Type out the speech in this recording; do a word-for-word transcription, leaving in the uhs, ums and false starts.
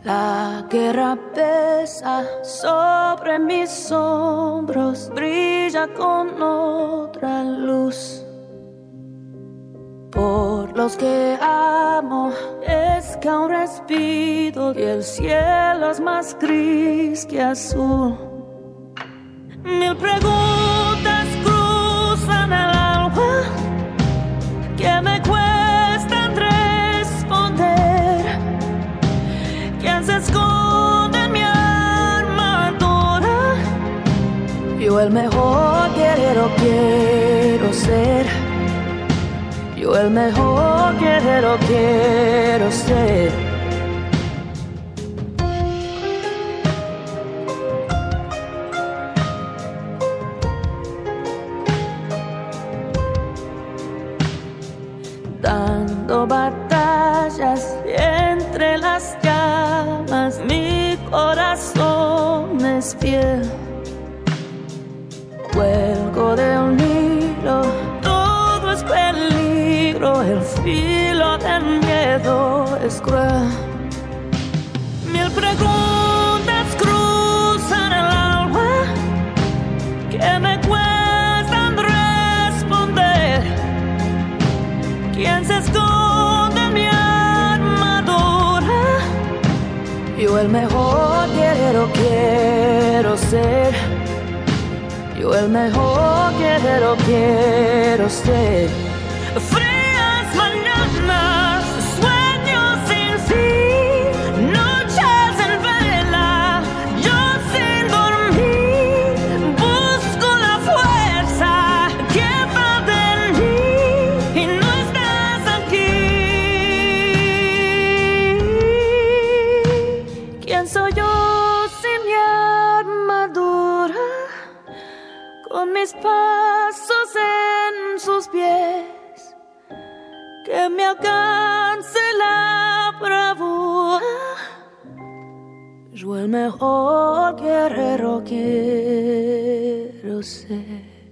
La guerra pesa sobre mis hombros, brilla con otra luz. Por los que amo es que aún respiro y el cielo es más gris que azul. Mil preguntas cruzan el alma que me cuestan responder. ¿Quién se esconde en mi armadura? Yo el mejor guerrero quiero ser. Yo el mejor guerrero quiero ser. Dando batallas entre las llamas, mi corazón es fiel. Cuelgo del hilo, todo es peligro, el filo del miedo es cruel. Mil preguntas cruzan el alma que me cuestan responder. ¿Quién se esconde en mi armadura? Yo el mejor guerrero quiero ser. Yo el mejor guerrero quiero ser. Frías mañanas, sueños sin fin, noches en vela, yo sin dormir, busco la fuerza que falta en mí y no estás aquí. ¿Quién soy yo sin mi armadura? Con mis pasos en sus pies, que me alcance la bravura. Yo el mejor guerrero quiero ser.